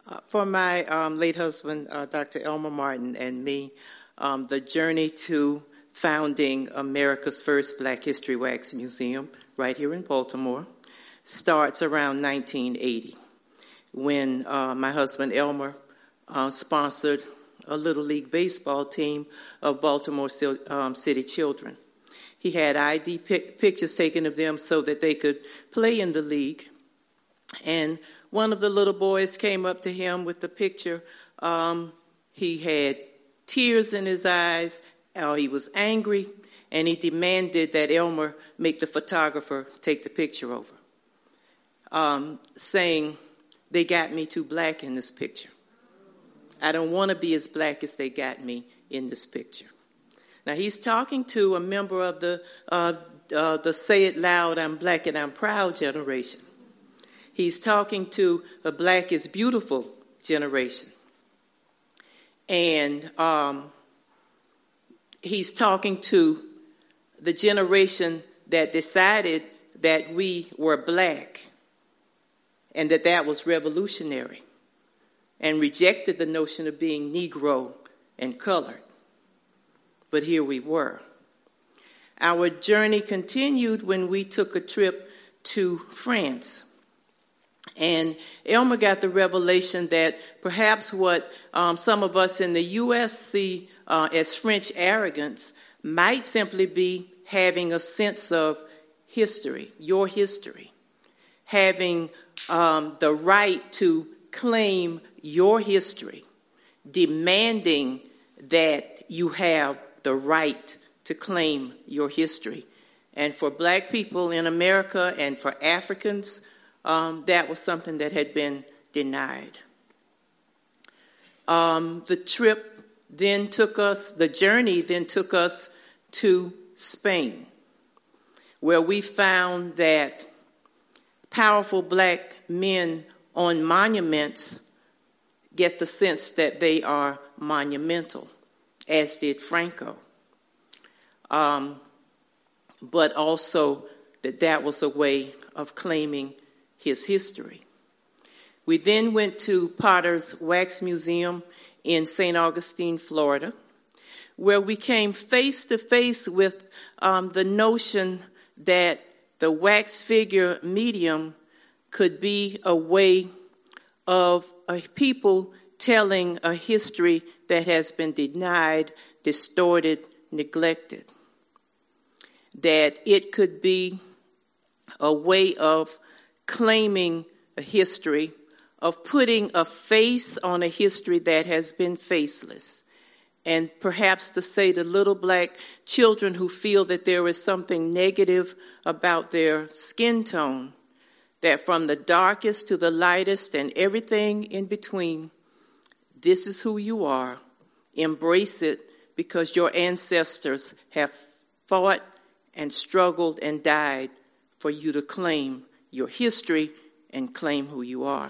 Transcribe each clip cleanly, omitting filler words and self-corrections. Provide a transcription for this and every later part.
For my late husband, Dr. Elmer Martin, and me, the journey to founding America's first Black History Wax Museum right here in Baltimore starts around 1980 when my husband Elmer sponsored a Little League baseball team of Baltimore City children. He had ID pictures taken of them so that they could play in the league. And one of the little boys came up to him with the picture. He had tears in his eyes. He was angry, and he demanded that Elmer make the photographer take the picture over, saying, "They got me too black in this picture. I don't want to be as black as they got me in this picture." Now, he's talking to a member of the Say It Loud, I'm Black and I'm Proud generation. He's talking to a Black is Beautiful generation. And he's talking to the generation that decided that we were black and that was revolutionary and rejected the notion of being Negro and colored. But here we were. Our journey continued when we took a trip to France. And Elmer got the revelation that perhaps what some of us in the U.S. see as French arrogance might simply be having a sense of history, your history, having the right to claim your history, demanding that you have the right to claim your history. And for Black people in America and for Africans, that was something that had been denied. The journey then took us to Spain, where we found that powerful Black men on monuments get the sense that they are monumental, as did Franco. But also that was a way of claiming his history. We then went to Potter's Wax Museum in St. Augustine, Florida, where we came face to face with the notion that the wax figure medium could be a way of people telling a history that has been denied, distorted, neglected. That it could be a way of claiming a history, of putting a face on a history that has been faceless. And perhaps to say to little Black children who feel that there is something negative about their skin tone, that from the darkest to the lightest and everything in between, this is who you are. Embrace it because your ancestors have fought and struggled and died for you to claim your history and claim who you are.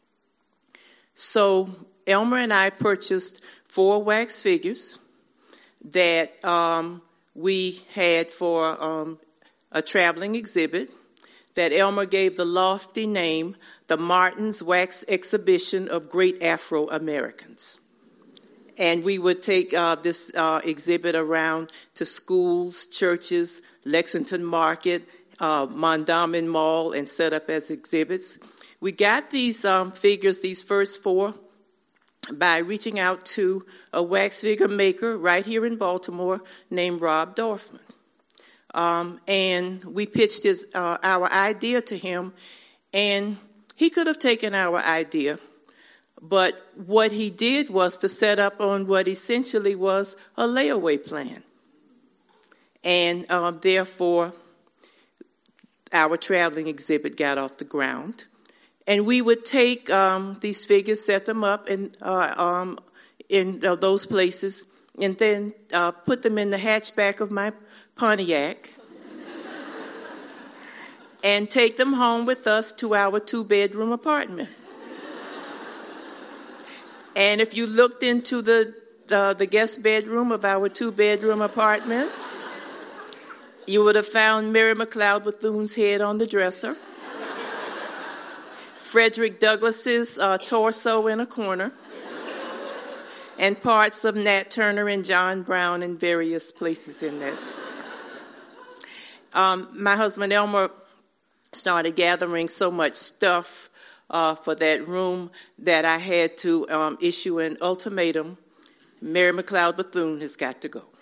So Elmer and I purchased 4 wax figures that we had for a traveling exhibit that Elmer gave the lofty name, the Martin's Wax Exhibition of Great Afro-Americans. And we would take this exhibit around to schools, churches, Lexington Market, Mondawmin Mall, and set up as exhibits. We got these figures, these first 4, by reaching out to a wax figure maker right here in Baltimore named Rob Dorfman. And we pitched our idea to him, and he could have taken our idea, but what he did was to set up on what essentially was a layaway plan. And therefore, our traveling exhibit got off the ground. And we would take these figures, set them up in those places, and then put them in the hatchback of my Pontiac and take them home with us to our 2-bedroom apartment. And if you looked into the guest bedroom of our 2-bedroom apartment, you would have found Mary McLeod Bethune's head on the dresser, Frederick Douglass's torso in a corner, and parts of Nat Turner and John Brown in various places in that. My husband Elmer started gathering so much stuff for that room that I had to issue an ultimatum. Mary McLeod Bethune has got to go.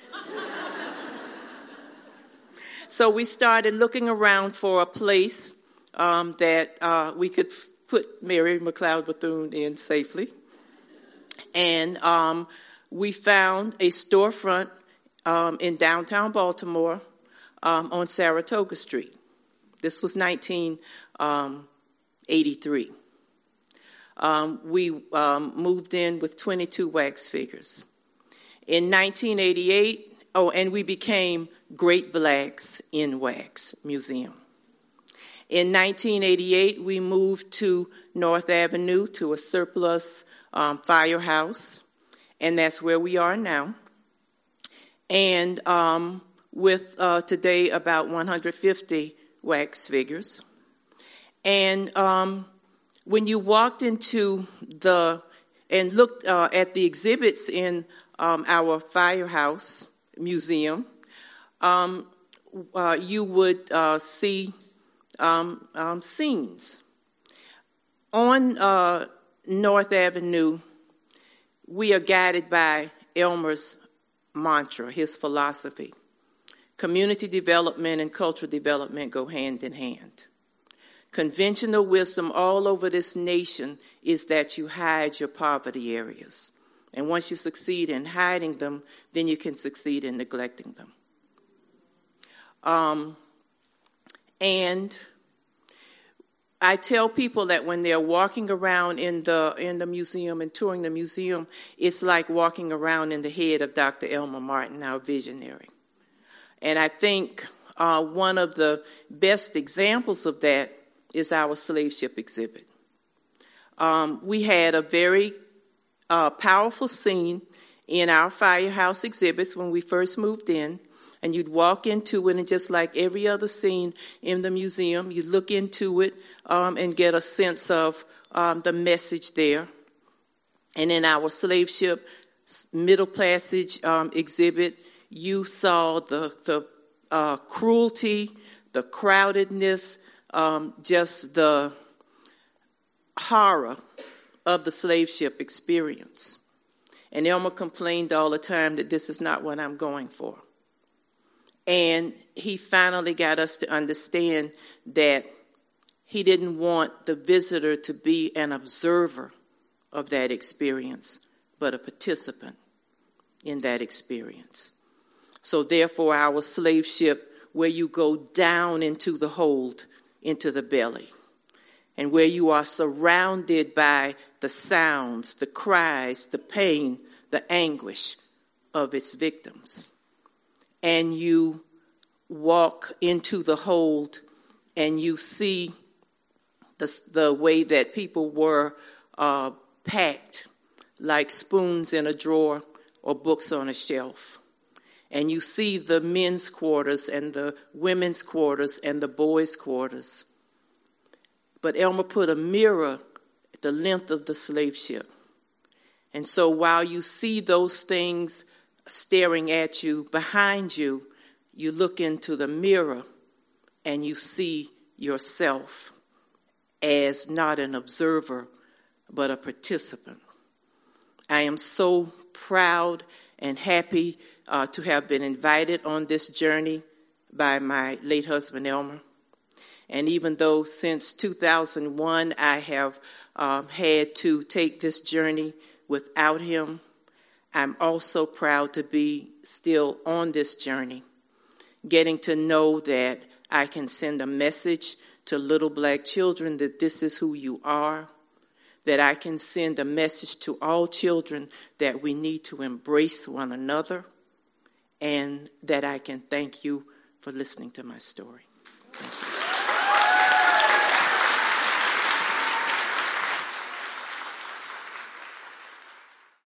So we started looking around for a place that we could put Mary McLeod Bethune in safely. And we found a storefront in downtown Baltimore on Saratoga Street. This was 1983. We moved in with 22 wax figures. In 1988, and we became Great Blacks in Wax Museum. In 1988, we moved to North Avenue to a surplus firehouse, and that's where we are now. And with today about 150 wax figures. And when you walked into and looked at the exhibits in our firehouse museum, you would see scenes. On North Avenue, we are guided by Elmer's mantra, his philosophy. Community development and cultural development go hand in hand. Conventional wisdom all over this nation is that you hide your poverty areas. And once you succeed in hiding them, then you can succeed in neglecting them. And I tell people that when they're walking around in the museum and touring the museum, it's like walking around in the head of Dr. Elmer Martin, our visionary. And I think one of the best examples of that is our slave ship exhibit. We had a very powerful scene in our firehouse exhibits when we first moved in. And you'd walk into it, and just like every other scene in the museum, you'd look into it and get a sense of the message there. And in our slave ship Middle Passage exhibit, you saw the cruelty, the crowdedness, just the horror of the slave ship experience. And Elmer complained all the time that this is not what I'm going for. And he finally got us to understand that he didn't want the visitor to be an observer of that experience, but a participant in that experience. So therefore, our slave ship, where you go down into the hold, into the belly, and where you are surrounded by the sounds, the cries, the pain, the anguish of its victims. And you walk into the hold and you see the way that people were packed like spoons in a drawer or books on a shelf. And you see the men's quarters and the women's quarters and the boys' quarters. But Elmer put a mirror at the length of the slave ship. And so while you see those things staring at you, behind you, you look into the mirror and you see yourself as not an observer, but a participant. I am so proud and happy to have been invited on this journey by my late husband, Elmer. And even though since 2001 I have had to take this journey without him, I'm also proud to be still on this journey, getting to know that I can send a message to little black children that this is who you are, that I can send a message to all children that we need to embrace one another, and that I can thank you for listening to my story. Thank you.